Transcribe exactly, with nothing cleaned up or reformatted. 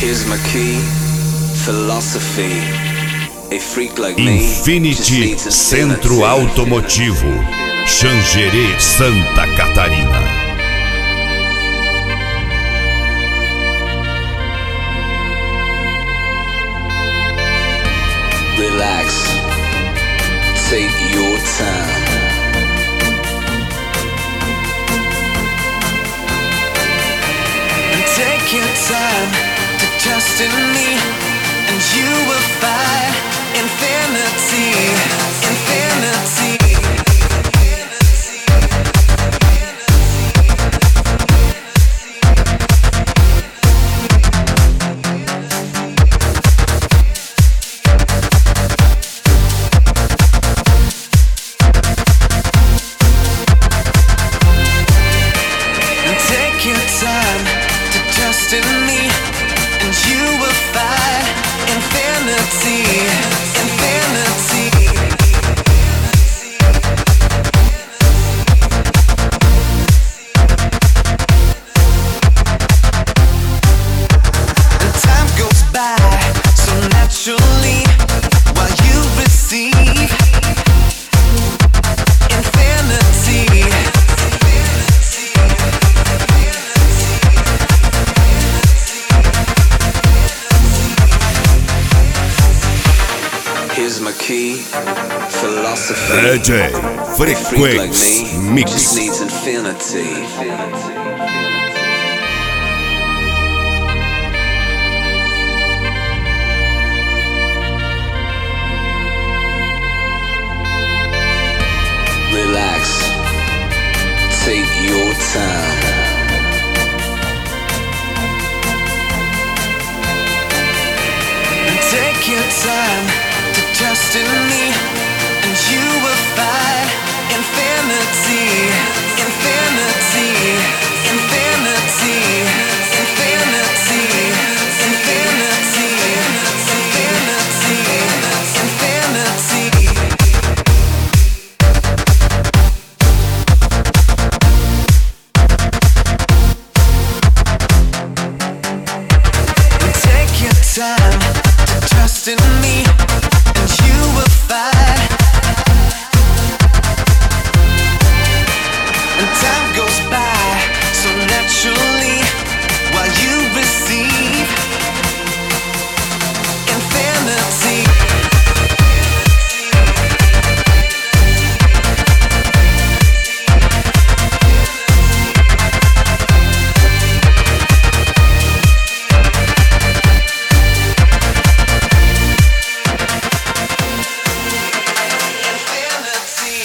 Infinity Centro Automotivo, Xangerê, Santa Catarina. Relax, take your time. And take your time to trust in me, and you will find infinity, infinity. D J Frequency Mix. Relax, take your time. And take your time to trust in me, and you will find infinity, infinity, infinity, infinity, infinity, infinity, infinity. Take your time to trust in me,